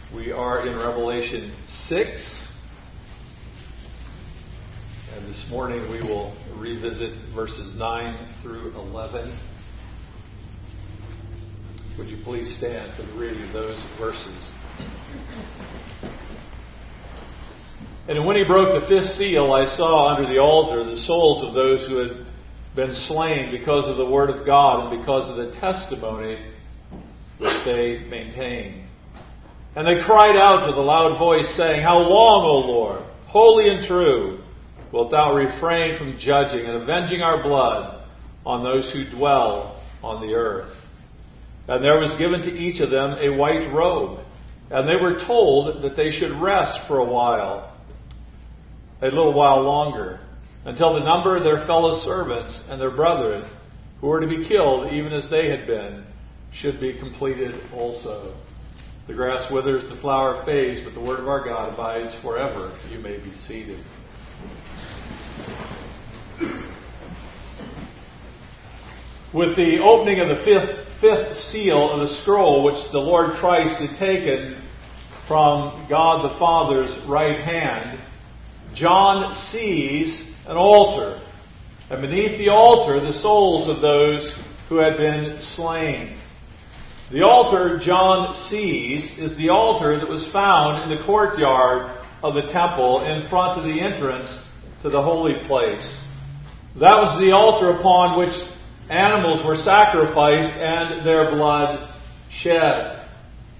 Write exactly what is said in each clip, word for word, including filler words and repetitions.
We are in Revelation six, and this morning we will revisit verses nine through eleven. Would you please stand for the reading of those verses? And when he broke the fifth seal, I saw under the altar the souls of those who had been slain because of the word of God and because of the testimony which they maintained. And they cried out with a loud voice, saying, How long, O Lord, holy and true, wilt thou refrain from judging and avenging our blood on those who dwell on the earth? And there was given to each of them a white robe, and they were told that they should rest for a while, a little while longer, until the number of their fellow servants and their brethren, who were to be killed even as they had been, should be completed also. The grass withers, the flower fades, but the word of our God abides forever. You may be seated. With the opening of the fifth, fifth seal of the scroll, which the Lord Christ had taken from God the Father's right hand, John sees an altar, and beneath the altar the souls of those who had been slain. The altar John sees is the altar that was found in the courtyard of the temple in front of the entrance to the holy place. That was the altar upon which animals were sacrificed and their blood shed.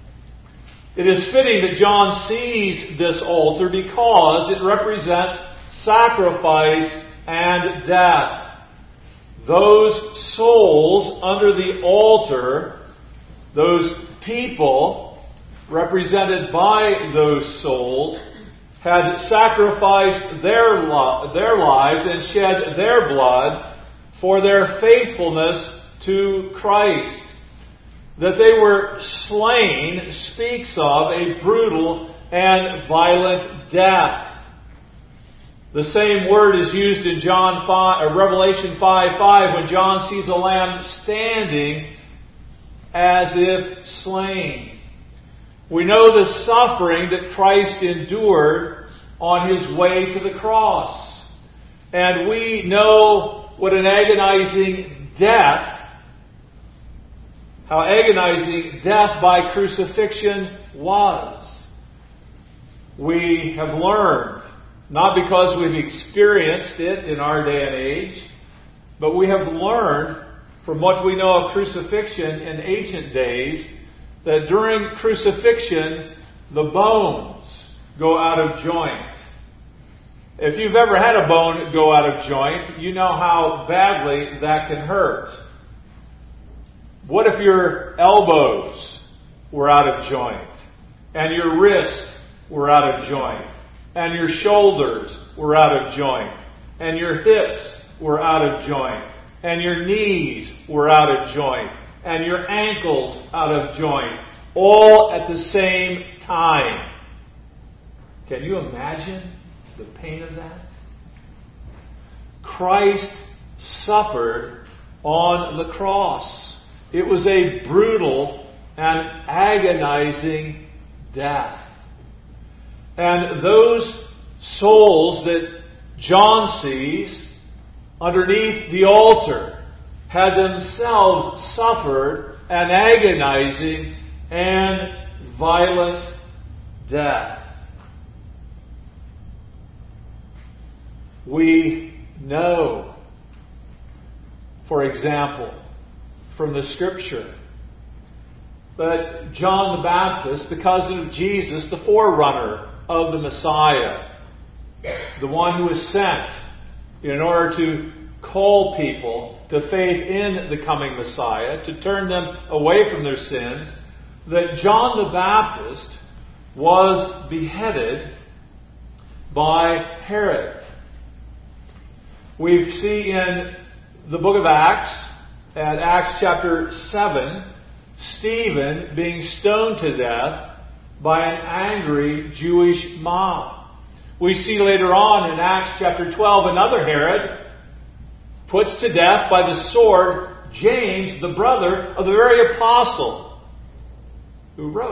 It is fitting that John sees this altar because it represents sacrifice and death. Those souls under the altar, those people represented by those souls, had sacrificed their, lo- their lives and shed their blood for their faithfulness to Christ. That they were slain speaks of a brutal and violent death. The same word is used in John five, or Revelation five five when John sees a lamb standing as if slain. We know the suffering that Christ endured on his way to the cross. And we know what an agonizing death, how agonizing death by crucifixion was. We have learned, not because we've experienced it in our day and age, but we have learned from what we know of crucifixion in ancient days, that during crucifixion, the bones go out of joint. If you've ever had a bone go out of joint, you know how badly that can hurt. What if your elbows were out of joint, and your wrists were out of joint, and your shoulders were out of joint, and your hips were out of joint, and your knees were out of joint, and your ankles out of joint, all at the same time? Can you imagine the pain of that? Christ suffered on the cross. It was a brutal and agonizing death. And those souls that John sees underneath the altar had themselves suffered an agonizing and violent death. We know, for example, from the Scripture, that John the Baptist, the cousin of Jesus, the forerunner of the Messiah, the one who was sent in order to call people to faith in the coming Messiah, to turn them away from their sins, that John the Baptist was beheaded by Herod. We see in the book of Acts, at Acts chapter seven, Stephen being stoned to death by an angry Jewish mob. We see later on in Acts chapter twelve, another Herod puts to death by the sword James, the brother of the very apostle who wrote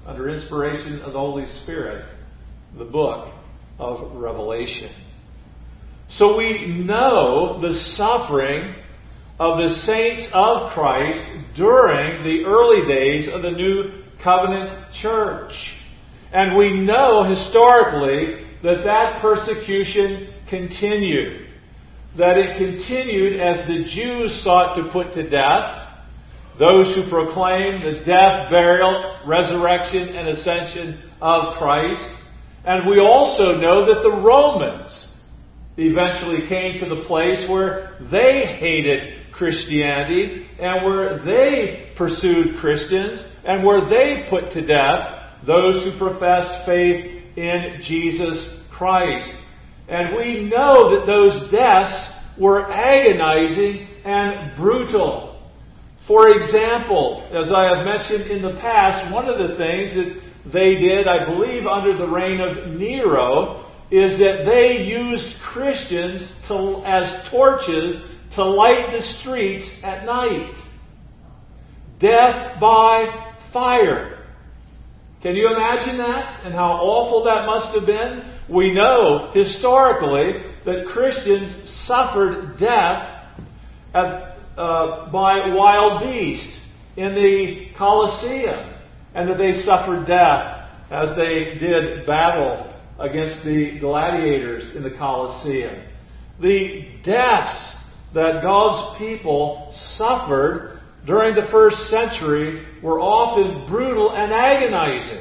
under inspiration of the Holy Spirit, the book of Revelation. So we know the suffering of the saints of Christ during the early days of the New Covenant Church. And we know historically that that persecution continued. That it continued as the Jews sought to put to death those who proclaimed the death, burial, resurrection, and ascension of Christ. And we also know that the Romans eventually came to the place where they hated Christianity and where they pursued Christians and where they put to death those who professed faith in Jesus Christ. And we know that those deaths were agonizing and brutal. For example, as I have mentioned in the past, one of the things that they did, I believe under the reign of Nero, is that they used Christians to, as torches to light the streets at night. Death by fire. Can you imagine that? And how awful that must have been? We know historically that Christians suffered death at, uh, by wild beasts in the Colosseum, and that they suffered death as they did battle against the gladiators in the Colosseum. The deaths that God's people suffered during the first century were often brutal and agonizing.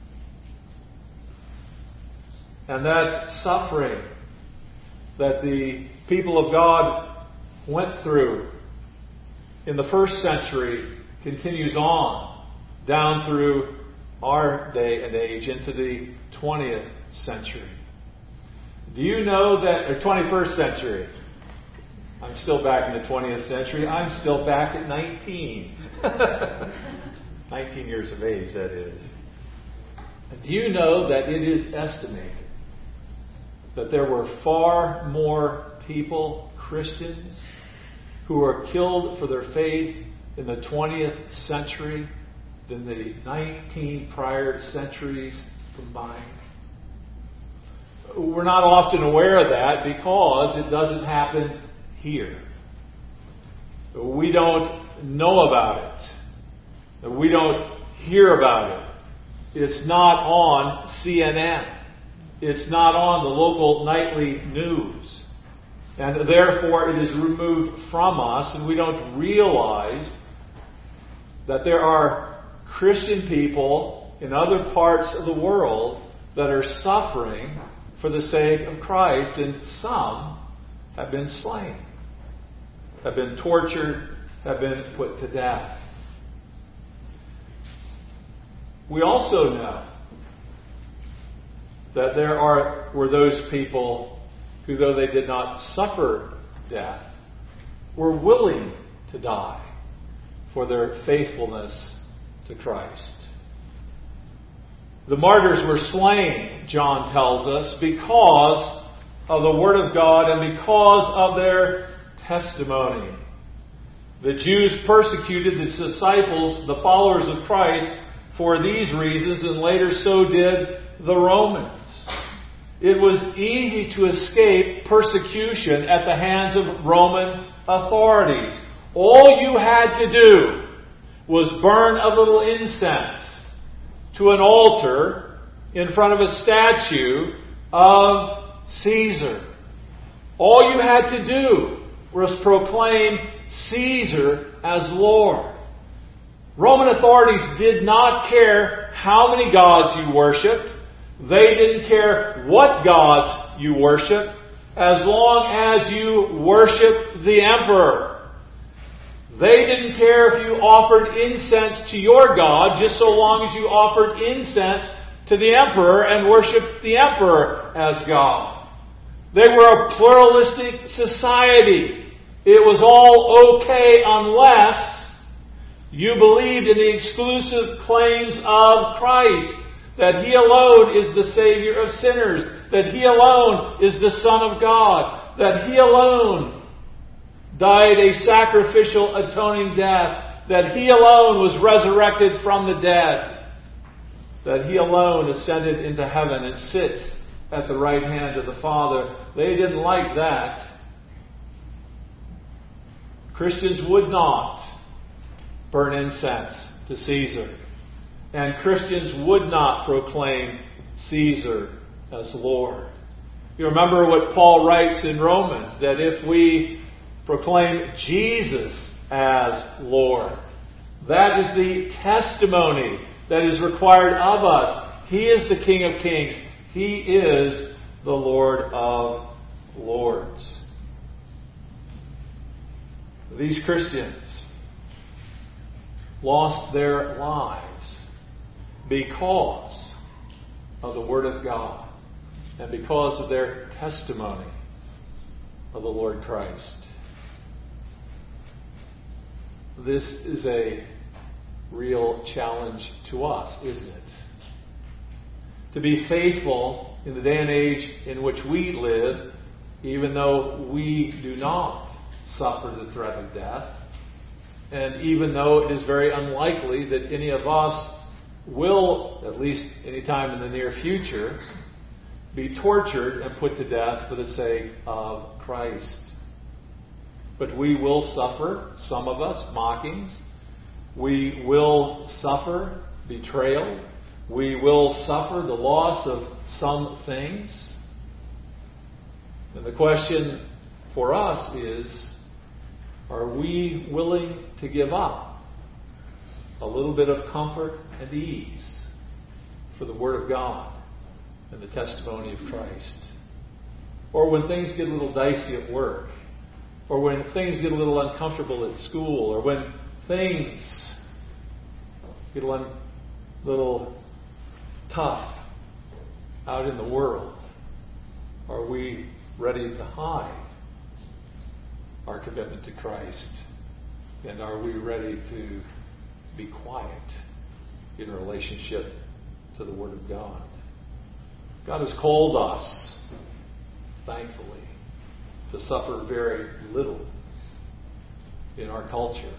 And that suffering that the people of God went through in the first century continues on down through our day and age into the twentieth century. Do you know that, or twenty-first century? I'm still back in the twentieth century. I'm still back at nineteen. nineteen years of age, that is. Do you know that it is estimated that there were far more people, Christians, who were killed for their faith in the twentieth century than the nineteen prior centuries combined? We're not often aware of that because it doesn't happen here. We don't know about it. We don't hear about it. It's not on C N N. It's not on the local nightly news. And therefore it is removed from us, and we don't realize that there are Christian people in other parts of the world that are suffering for the sake of Christ, and some have been slain, have been tortured, have been put to death. We also know that there are were those people who, though they did not suffer death, were willing to die for their faithfulness to Christ. The martyrs were slain, John tells us, because of the Word of God and because of their testimony. The Jews persecuted the disciples, the followers of Christ, for these reasons, and later so did the Romans. It was easy to escape persecution at the hands of Roman authorities. All you had to do was burn a little incense to an altar in front of a statue of Caesar. All you had to do was proclaim Caesar as Lord. Roman authorities did not care how many gods you worshipped. They didn't care what gods you worshipped, as long as you worshipped the emperor. They didn't care if you offered incense to your God, just so long as you offered incense to the emperor and worshipped the emperor as God. They were a pluralistic society. It was all okay unless you believed in the exclusive claims of Christ, that He alone is the Savior of sinners, that He alone is the Son of God, that He alone died a sacrificial atoning death, that He alone was resurrected from the dead. that He alone ascended into heaven and sits at the right hand of the Father. They didn't like that. Christians would not burn incense to Caesar. And Christians would not proclaim Caesar as Lord. You remember what Paul writes in Romans, that if we proclaim Jesus as Lord, that is the testimony that is required of us. He is the King of Kings. He is the Lord of Lords. These Christians lost their lives because of the Word of God and because of their testimony of the Lord Christ. This is a real challenge to us, isn't it? To be faithful in the day and age in which we live, even though we do not suffer the threat of death, and even though it is very unlikely that any of us will, at least any time in the near future, be tortured and put to death for the sake of Christ. But we will suffer, some of us, mockings. We will suffer betrayal. We will suffer the loss of some things. And the question for us is, are we willing to give up a little bit of comfort and ease for the Word of God and the testimony of Christ? Or when things get a little dicey at work, or when things get a little uncomfortable at school, or when things get a little, little tough out in the world, are we ready to hide our commitment to Christ? And are we ready to be quiet in relationship to the Word of God? God has called us, thankfully, to suffer very little in our culture.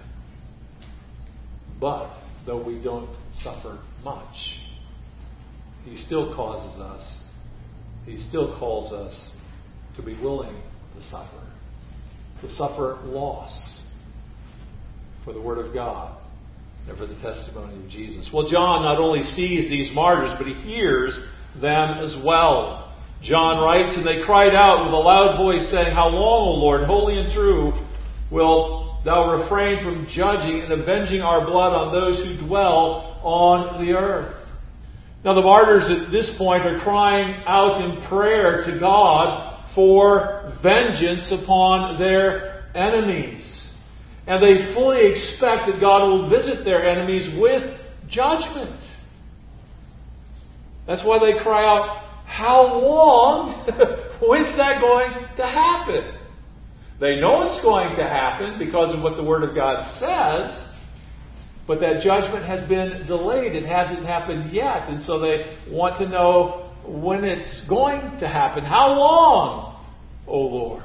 But though we don't suffer much, He still causes us, He still calls us to be willing to suffer. To suffer loss for the Word of God and for the testimony of Jesus. Well, John not only sees these martyrs, but he hears them as well. John writes, "And they cried out with a loud voice, saying, How long, O Lord, holy and true, wilt thou refrain from judging and avenging our blood on those who dwell on the earth?" Now the martyrs at this point are crying out in prayer to God for vengeance upon their enemies. And they fully expect that God will visit their enemies with judgment. That's why they cry out, how long? When's that going to happen? They know it's going to happen because of what the Word of God says, but that judgment has been delayed. It hasn't happened yet. And so they want to know when it's going to happen. How long, O Lord?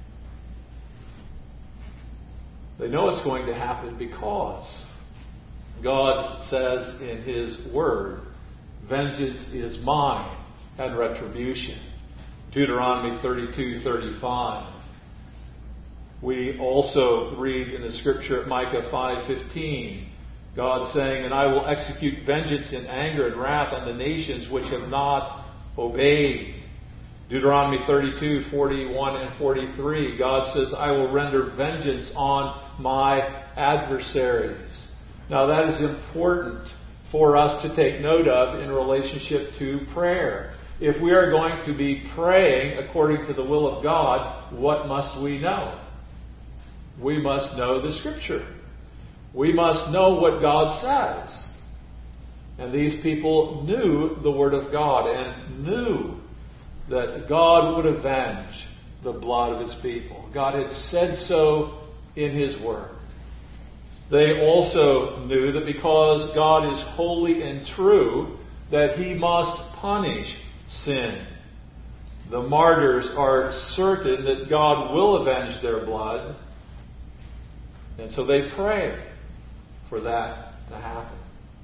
They know it's going to happen because God says in His Word, vengeance is mine and retribution. Deuteronomy thirty-two thirty-five. We also read in the Scripture at Micah five fifteen, God saying, "And I will execute vengeance in anger and wrath on the nations which have not obeyed." Deuteronomy thirty-two forty-one and forty-three, God says, "I will render vengeance on my adversaries." Now that is important for us to take note of in relationship to prayer. If we are going to be praying according to the will of God, what must we know? We must know the Scripture. We must know what God says. And these people knew the Word of God and knew that God would avenge the blood of His people. God had said so in His Word. They also knew that because God is holy and true, that He must punish sin. The martyrs are certain that God will avenge their blood, and so they pray for that to happen.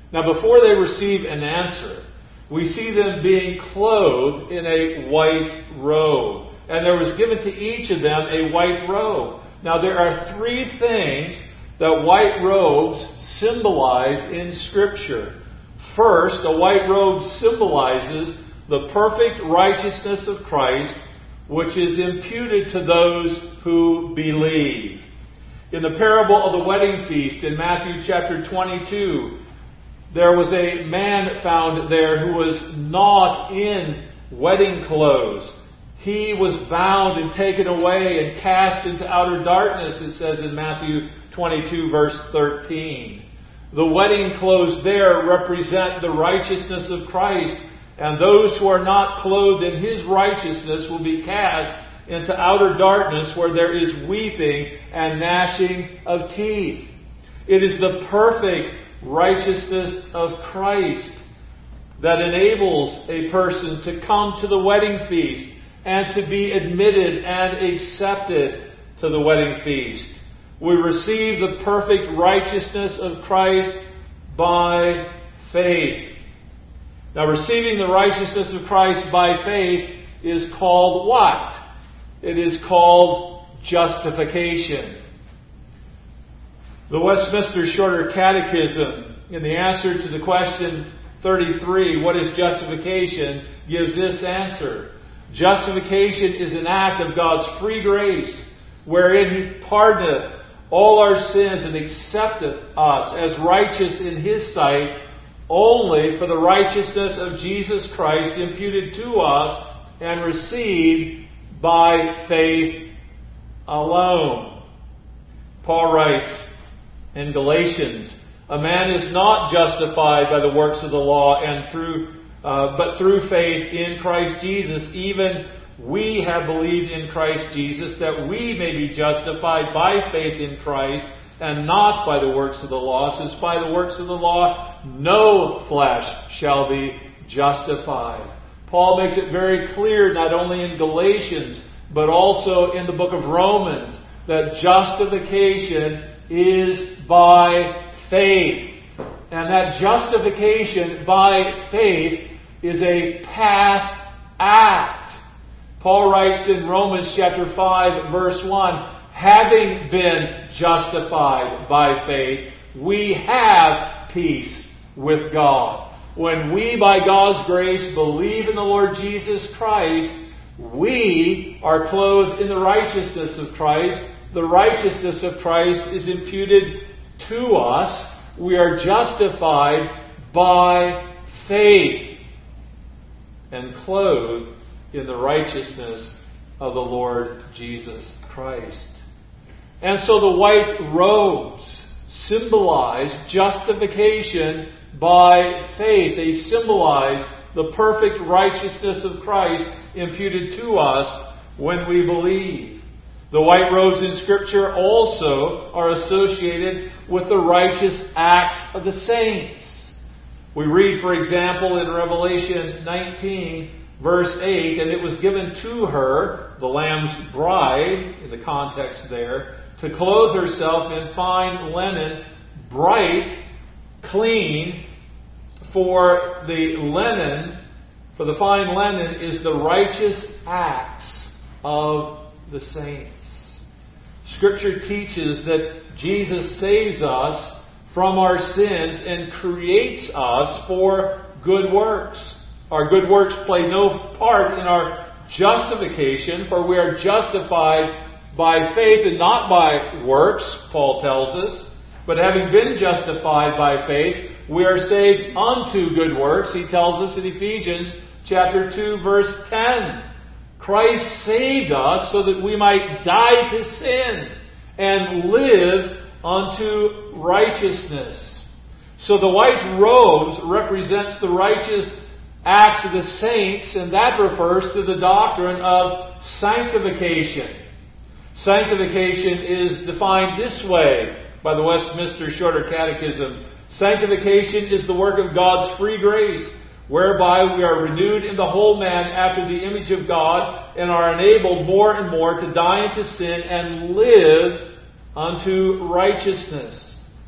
Now, before they receive an answer, we see them being clothed in a white robe. And there was given to each of them a white robe. Now, there are three things that white robes symbolize in Scripture. First, a white robe symbolizes the perfect righteousness of Christ, which is imputed to those who believe. In the parable of the wedding feast in Matthew chapter twenty-two, there was a man found there who was not in wedding clothes. He was bound and taken away and cast into outer darkness, it says in Matthew twenty-two, verse thirteen. The wedding clothes there represent the righteousness of Christ, and those who are not clothed in His righteousness will be cast into outer darkness where there is weeping and gnashing of teeth. It is the perfect righteousness of Christ that enables a person to come to the wedding feast and to be admitted and accepted to the wedding feast. We receive the perfect righteousness of Christ by faith. Now, receiving the righteousness of Christ by faith is called what? It is called justification. The Westminster Shorter Catechism, in the answer to the question thirty-three, what is justification, gives this answer. Justification is an act of God's free grace, wherein He pardoneth all our sins and accepteth us as righteous in His sight, only for the righteousness of Jesus Christ imputed to us and received by faith alone. Paul writes in Galatians, a man is not justified by the works of the law, and through, uh, but through faith in Christ Jesus. Even we have believed in Christ Jesus, that we may be justified by faith in Christ, and not by the works of the law, since by the works of the law no flesh shall be justified. Paul makes it very clear, not only in Galatians, but also in the book of Romans, that justification is by faith. And that justification by faith is a past act. Paul writes in Romans chapter five, verse one, having been justified by faith, we have peace with God. When we, by God's grace, believe in the Lord Jesus Christ, we are clothed in the righteousness of Christ. The righteousness of Christ is imputed to us. We are justified by faith and clothed in the righteousness of the Lord Jesus Christ. And so the white robes symbolize justification by faith. They symbolize the perfect righteousness of Christ imputed to us when we believe. The white robes in Scripture also are associated with the righteous acts of the saints. We read, for example, in Revelation nineteen, verse eight, and it was given to her, the Lamb's bride, in the context there, to clothe herself in fine linen, bright, clean, for the linen, for the fine linen is the righteous acts of the saints. Scripture teaches that Jesus saves us from our sins and creates us for good works. Our good works play no part in our justification, for we are justified by faith and not by works, Paul tells us. But having been justified by faith, we are saved unto good works. He tells us in Ephesians chapter two, verse ten. Christ saved us so that we might die to sin and live unto righteousness. So the white robes represents the righteous acts of the saints, and that refers to the doctrine of sanctification. Sanctification is defined this way by the Westminster Shorter Catechism. Sanctification is the work of God's free grace, whereby we are renewed in the whole man after the image of God, and are enabled more and more to die into sin and live unto righteousness.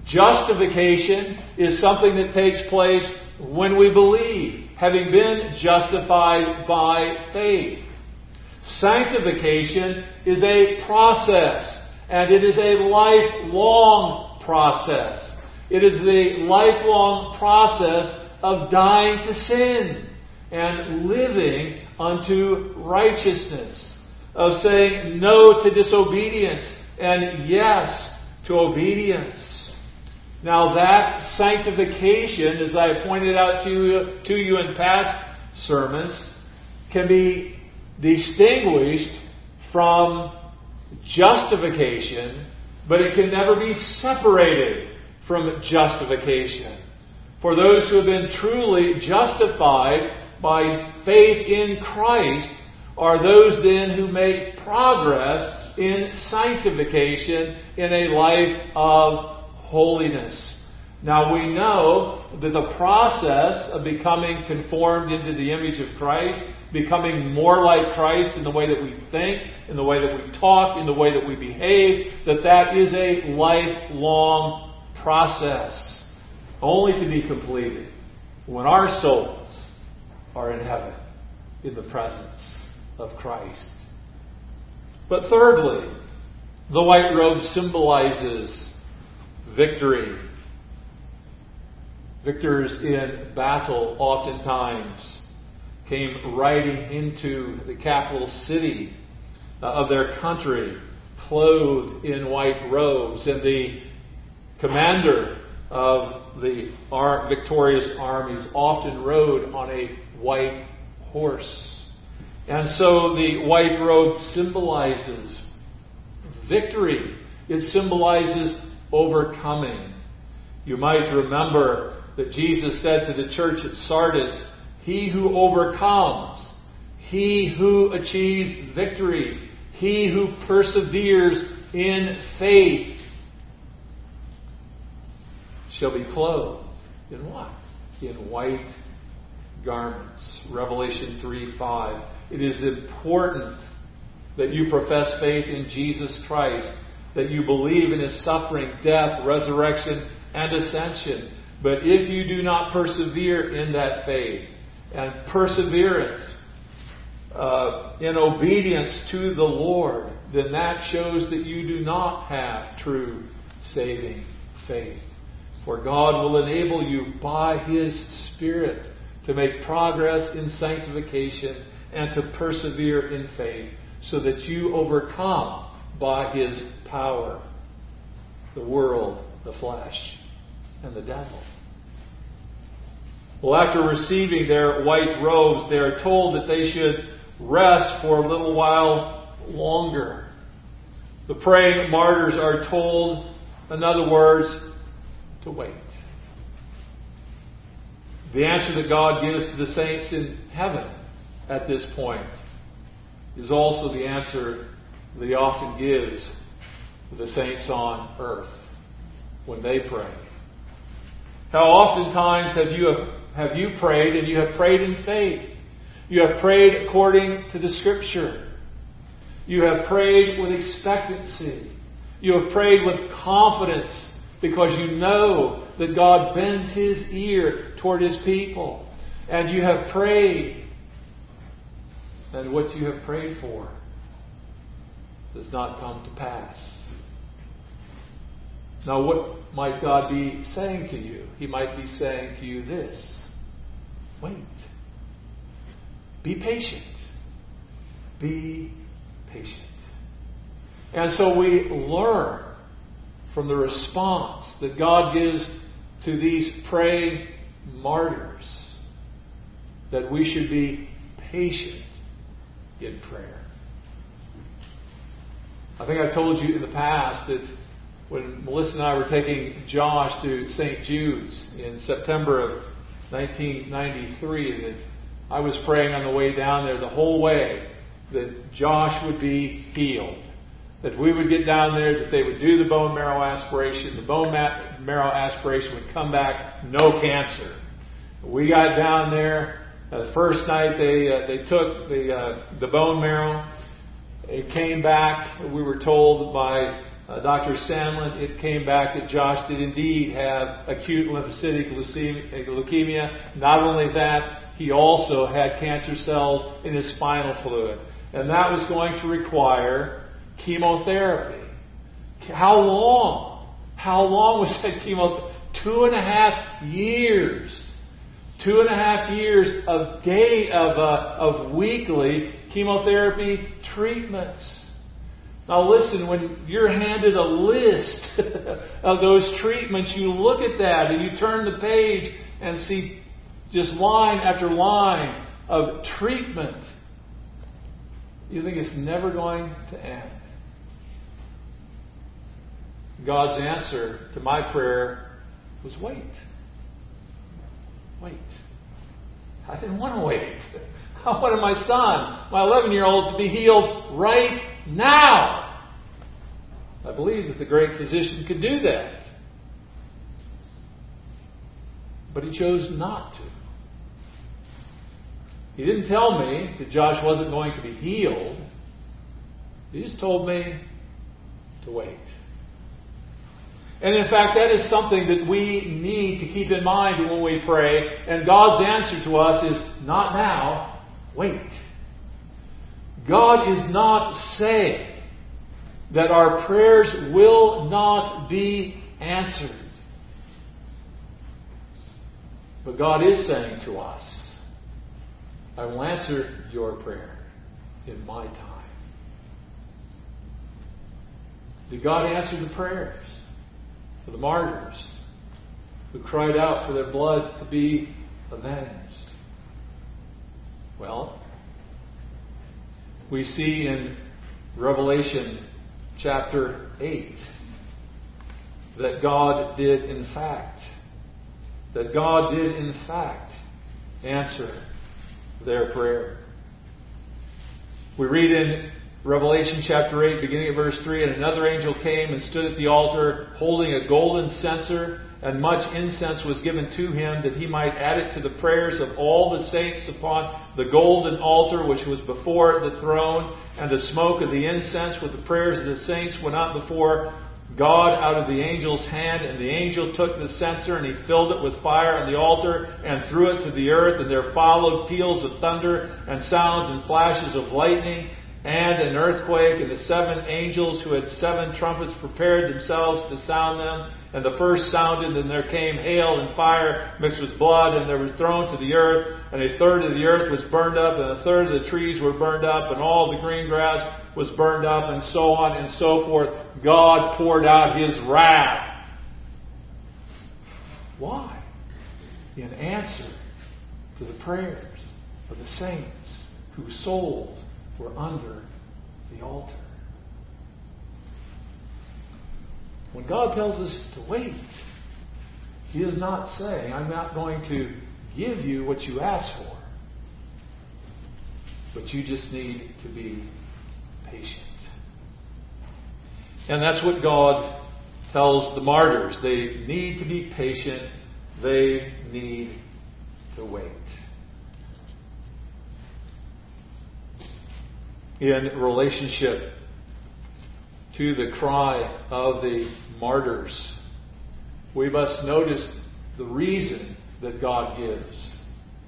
Justification is something that takes place when we believe, having been justified by faith. Sanctification is a process, and it is a lifelong process. It is the lifelong process of dying to sin and living unto righteousness, of saying no to disobedience and yes to obedience. Now that sanctification, as I pointed out to you, to you in past sermons, can be distinguished from justification, but it can never be separated from justification. For those who have been truly justified by faith in Christ are those then who make progress in sanctification in a life of holiness. Now we know that the process of becoming conformed into the image of Christ, becoming more like Christ in the way that we think, in the way that we talk, in the way that we behave, that that is a lifelong process, only to be completed when our souls are in heaven, in the presence of Christ. But thirdly, the white robe symbolizes victory. Victors in battle oftentimes came riding into the capital city of their country, clothed in white robes, and the commander of the victorious armies often rode on a white horse. And so the white robe symbolizes victory. It symbolizes overcoming. You might remember that Jesus said to the church at Sardis, "He who overcomes, he who achieves victory, he who perseveres in faith shall be clothed in what? In white garments." Revelation three five. It is important that you profess faith in Jesus Christ, that you believe in His suffering, death, resurrection, and ascension. But if you do not persevere in that faith, and perseverance uh, in obedience to the Lord, then that shows that you do not have true saving faith. For God will enable you by His Spirit to make progress in sanctification and to persevere in faith, so that you overcome by His power the world, the flesh, and the devil. Well, after receiving their white robes, they are told that they should rest for a little while longer. The praying martyrs are told, in other words, to wait. The answer that God gives to the saints in heaven at this point is also the answer that He often gives to the saints on earth when they pray. How oftentimes have you have you prayed, and you have prayed in faith? You have prayed according to the Scripture. You have prayed with expectancy. You have prayed with confidence, because you know that God bends His ear toward His people. And you have prayed, and what you have prayed for does not come to pass. Now, what might God be saying to you? He might be saying to you this: wait. Be patient. Be patient. And so we learn from the response that God gives to these praying martyrs that we should be patient in prayer. I think I've told you in the past that when Melissa and I were taking Josh to Saint Jude's in September of nineteen ninety-three, that I was praying on the way down there the whole way that Josh would be healed. That we would get down there, that they would do the bone marrow aspiration. The bone marrow aspiration would come back, no cancer. We got down there. Uh, the first night they uh, they took the uh, the bone marrow. It came back. We were told by uh, Doctor Sandlin, it came back that Josh did indeed have acute lymphocytic leukemia. Not only that, he also had cancer cells in his spinal fluid. And that was going to require chemotherapy. How long? How long was that chemotherapy? Two and a half years. Two and a half years of day of uh, of weekly chemotherapy treatments. Now listen, when you're handed a list of those treatments, you look at that and you turn the page and see just line after line of treatment. You think it's never going to end. God's answer to my prayer was wait. Wait. I didn't want to wait. I wanted my son, my eleven-year-old, to be healed right now. I believe that the great physician could do that. But he chose not to. He didn't tell me that Josh wasn't going to be healed. He just told me to wait. And in fact, that is something that we need to keep in mind when we pray. And God's answer to us is, not now, wait. God is not saying that our prayers will not be answered. But God is saying to us, I will answer your prayer in my time. Did God answer the prayers for the martyrs who cried out for their blood to be avenged? Well, we see in Revelation chapter eight that God did in fact, that God did in fact answer their prayer. We read in Revelation chapter eight, beginning at verse three, and another angel came and stood at the altar, holding a golden censer, and much incense was given to him, that he might add it to the prayers of all the saints upon the golden altar which was before the throne. And the smoke of the incense with the prayers of the saints went up before God out of the angel's hand. And the angel took the censer, and he filled it with fire on the altar, and threw it to the earth. And there followed peals of thunder, and sounds and flashes of lightning, and an earthquake. And the seven angels who had seven trumpets prepared themselves to sound them. And the first sounded, and there came hail and fire mixed with blood, and there was thrown to the earth. And a third of the earth was burned up, and a third of the trees were burned up, and all the green grass was burned up, and so on and so forth. God poured out His wrath. Why? In answer to the prayers of the saints whose souls were under the altar. When God tells us to wait, He is not saying, I'm not going to give you what you ask for, but you just need to be patient. And that's what God tells the martyrs. They need to be patient. They need to wait. In relationship to the cry of the martyrs, we must notice the reason that God gives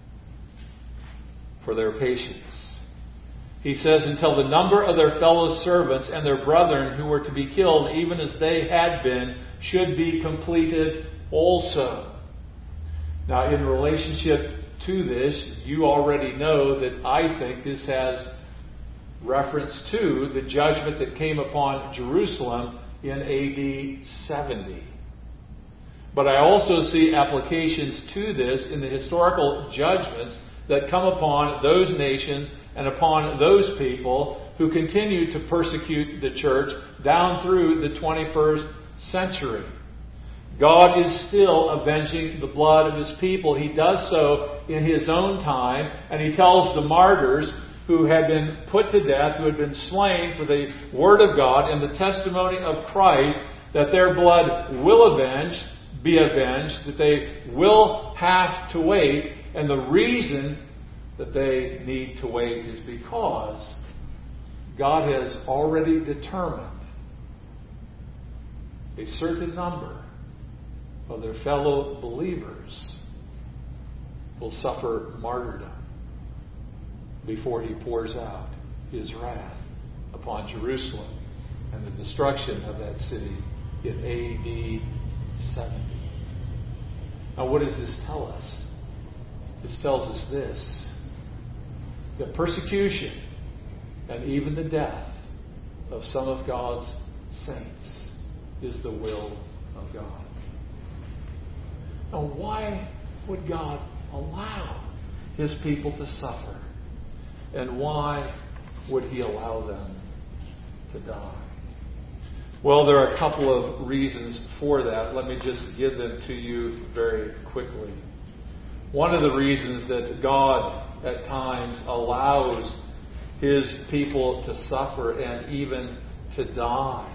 for their patience. He says, until the number of their fellow servants and their brethren who were to be killed, even as they had been, should be completed also. Now, in relationship to this, you already know that I think this has reference to the judgment that came upon Jerusalem in A D seventy. But I also see applications to this in the historical judgments that come upon those nations and upon those people who continue to persecute the church down through the twenty-first century. God is still avenging the blood of His people. He does so in His own time, and He tells the martyrs who had been put to death, who had been slain for the Word of God and the testimony of Christ, that their blood will avenge, be avenged, that they will have to wait. And the reason that they need to wait is because God has already determined a certain number of their fellow believers will suffer martyrdom before he pours out his wrath upon Jerusalem and the destruction of that city in A D seventy. Now, what does this tell us? This tells us this: that persecution and even the death of some of God's saints is the will of God. Now, why would God allow his people to suffer? And why would he allow them to die? Well, there are a couple of reasons for that. Let me just give them to you very quickly. One of the reasons that God at times allows his people to suffer and even to die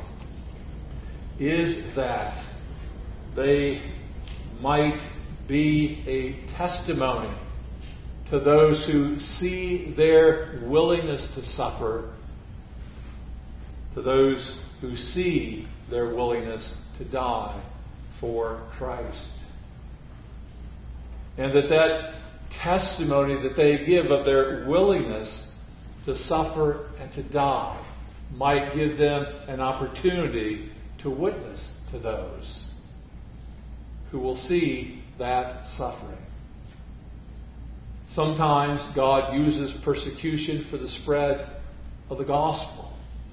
is that they might be a testimony to those who see their willingness to suffer, to those who see their willingness to die for Christ. And that that testimony that they give of their willingness to suffer and to die might give them an opportunity to witness to those who will see that suffering. Sometimes God uses persecution for the spread of the gospel.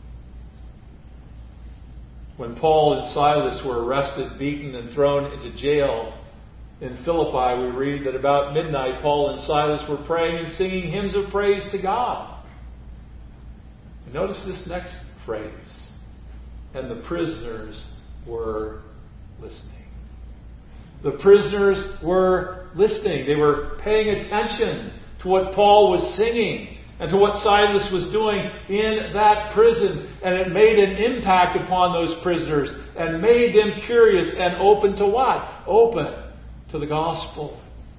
When Paul and Silas were arrested, beaten, and thrown into jail in Philippi, we read that about midnight Paul and Silas were praying and singing hymns of praise to God. And notice this next phrase: and the prisoners were listening. The prisoners were listening. They were paying attention to what Paul was singing and to what Silas was doing in that prison. And it made an impact upon those prisoners and made them curious and open to what? Open to the gospel.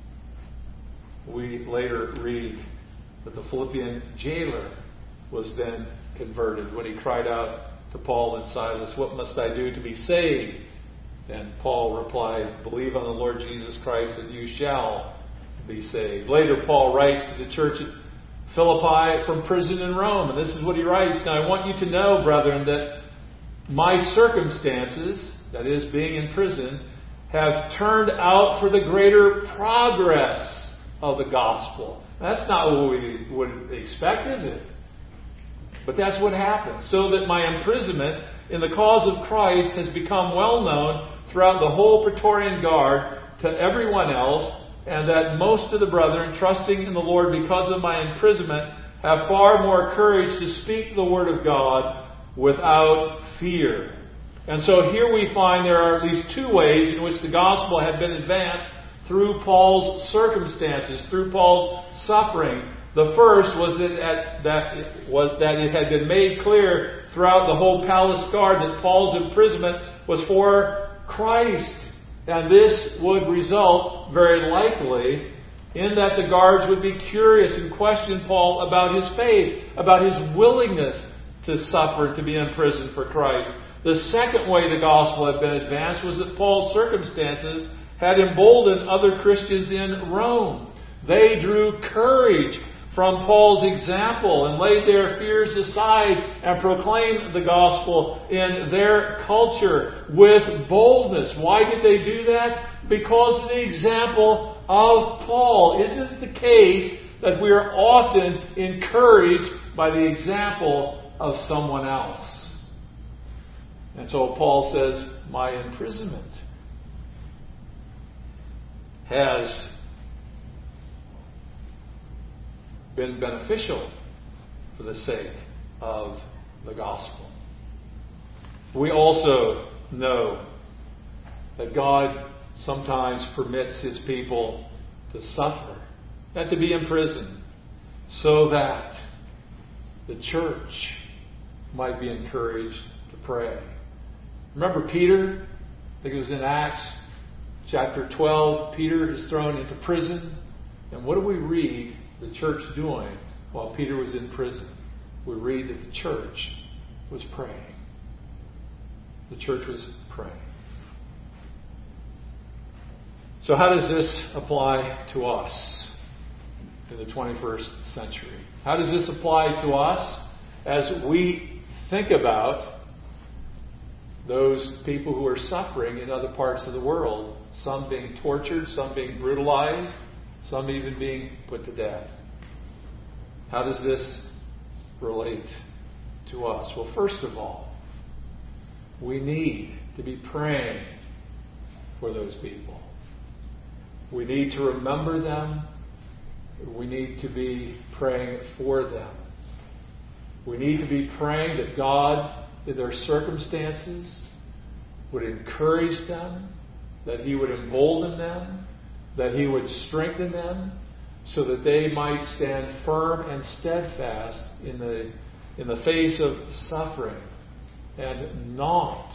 We later read that the Philippian jailer was then converted when he cried out to Paul and Silas, "What must I do to be saved?" And Paul replied, "Believe on the Lord Jesus Christ and you shall be saved." Later, Paul writes to the church at Philippi from prison in Rome. And this is what he writes: "Now I want you to know, brethren, that my circumstances," that is, being in prison, "have turned out for the greater progress of the gospel." That's not what we would expect, is it? But that's what happened. "So that my imprisonment in the cause of Christ has become well known throughout the whole Praetorian Guard to everyone else, and that most of the brethren, trusting in the Lord because of my imprisonment, have far more courage to speak the word of God without fear." And so here we find there are at least two ways in which the gospel had been advanced through Paul's circumstances, through Paul's suffering. The first was that, at, that it was that it had been made clear throughout the whole palace guard that Paul's imprisonment was for Christ. And this would result, very likely, in that the guards would be curious and question Paul about his faith, about his willingness to suffer, to be imprisoned for Christ. The second way the gospel had been advanced was that Paul's circumstances had emboldened other Christians in Rome. They drew courage from Paul's example and laid their fears aside and proclaimed the gospel in their culture with boldness. Why did they do that? Because of the example of Paul. Isn't it the case that we are often encouraged by the example of someone else? And so Paul says, my imprisonment has been beneficial for the sake of the gospel. We also know that God sometimes permits His people to suffer and to be imprisoned so that the church might be encouraged to pray. Remember Peter? I think it was in Acts chapter twelve. Peter is thrown into prison. And what do we read the church doing while Peter was in prison? We read that the church was praying. the church was praying. So how does this apply to us in the twenty-first century? How does this apply to us as we think about those people who are suffering in other parts of the world, some being tortured, some being brutalized, some even being put to death? How does this relate to us? Well, first of all, we need to be praying for those people. We need to remember them. We need to be praying for them. We need to be praying that God, in their circumstances, would encourage them, that He would embolden them, that He would strengthen them, so that they might stand firm and steadfast in the in the face of suffering and not,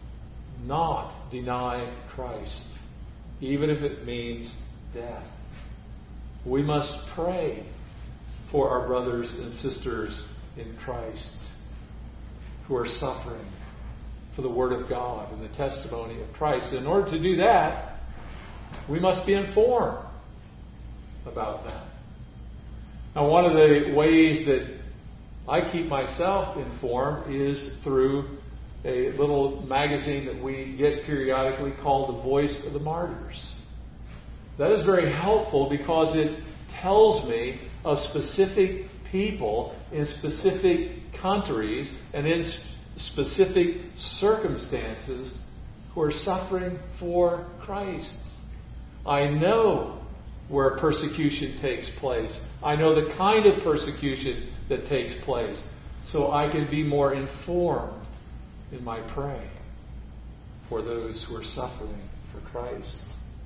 not deny Christ, even if it means death. We must pray for our brothers and sisters in Christ who are suffering for the Word of God and the testimony of Christ. In order to do that, we must be informed about them. Now, one of the ways that I keep myself informed is through a little magazine that we get periodically called The Voice of the Martyrs. That is very helpful because it tells me of specific people in specific countries and in specific circumstances who are suffering for Christ. I know where persecution takes place. I know the kind of persecution that takes place, so I can be more informed in my praying for those who are suffering for Christ.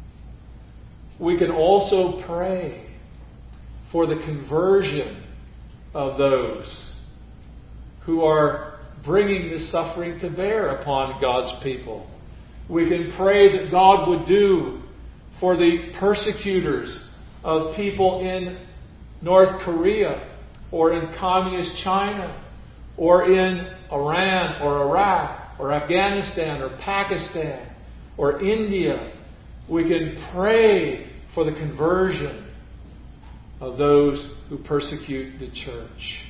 We can also pray for the conversion of those who are bringing this suffering to bear upon God's people. We can pray that God would do for the persecutors of people in North Korea or in communist China or in Iran or Iraq or Afghanistan or Pakistan or India. We can pray for the conversion of those who persecute the church.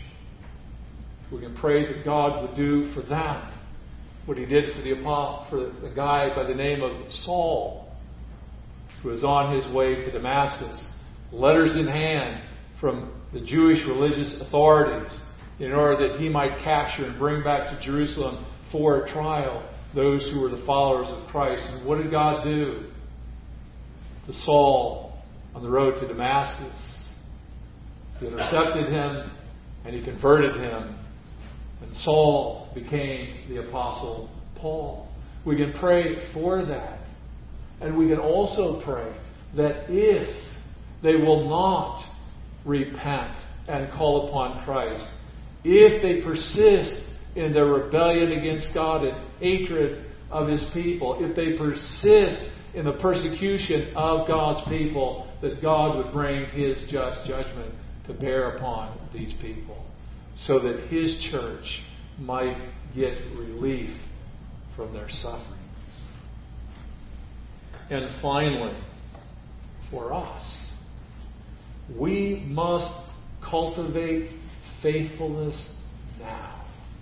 We can pray that God would do for them what He did for the for the guy by the name of Saul, who was on his way to Damascus, letters in hand from the Jewish religious authorities in order that he might capture and bring back to Jerusalem for a trial those who were the followers of Christ. And what did God do to Saul on the road to Damascus? He intercepted him and He converted him. And Saul became the Apostle Paul. We can pray for that. And we can also pray that if they will not repent and call upon Christ, if they persist in their rebellion against God and hatred of His people, if they persist in the persecution of God's people, that God would bring His just judgment to bear upon these people, so that His church might get relief from their suffering. And finally, for us, we must cultivate faithfulness now,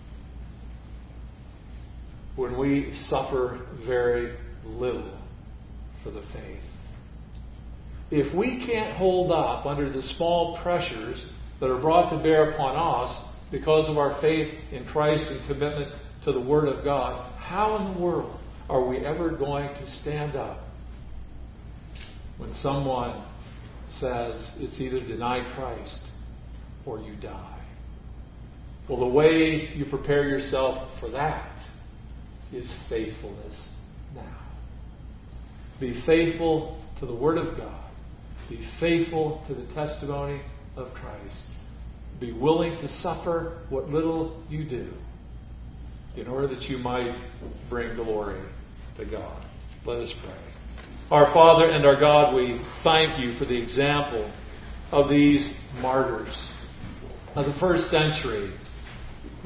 when we suffer very little for the faith. If we can't hold up under the small pressures that are brought to bear upon us because of our faith in Christ and commitment to the Word of God, how in the world are we ever going to stand up when someone says it's either deny Christ or you die? Well, the way you prepare yourself for that is faithfulness now. Be faithful to the Word of God. Be faithful to the testimony of Christ. Be willing to suffer what little you do in order that you might bring glory to God. Let us pray. Our Father and our God, we thank You for the example of these martyrs of the first century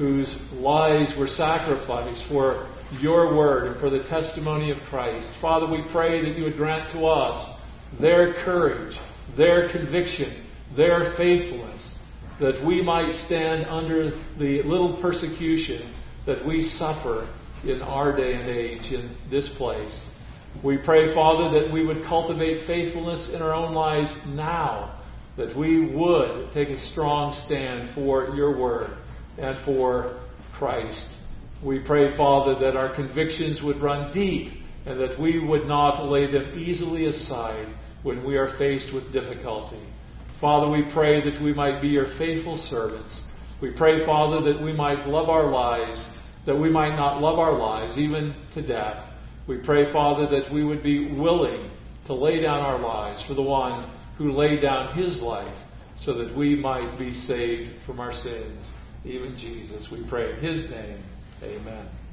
whose lives were sacrificed for your word and for the testimony of Christ. Father, we pray that you would grant to us their courage, their conviction, their faithfulness, that we might stand under the little persecution that we suffer in our day and age in this place. We pray, Father, that we would cultivate faithfulness in our own lives now, that we would take a strong stand for your word and for Christ. We pray, Father, that our convictions would run deep and that we would not lay them easily aside when we are faced with difficulty. Father, we pray that we might be your faithful servants. We pray, Father, that we might love our lives, that we might not love our lives even to death. We pray, Father, that we would be willing to lay down our lives for the one who laid down his life so that we might be saved from our sins. Even Jesus, we pray in his name. Amen.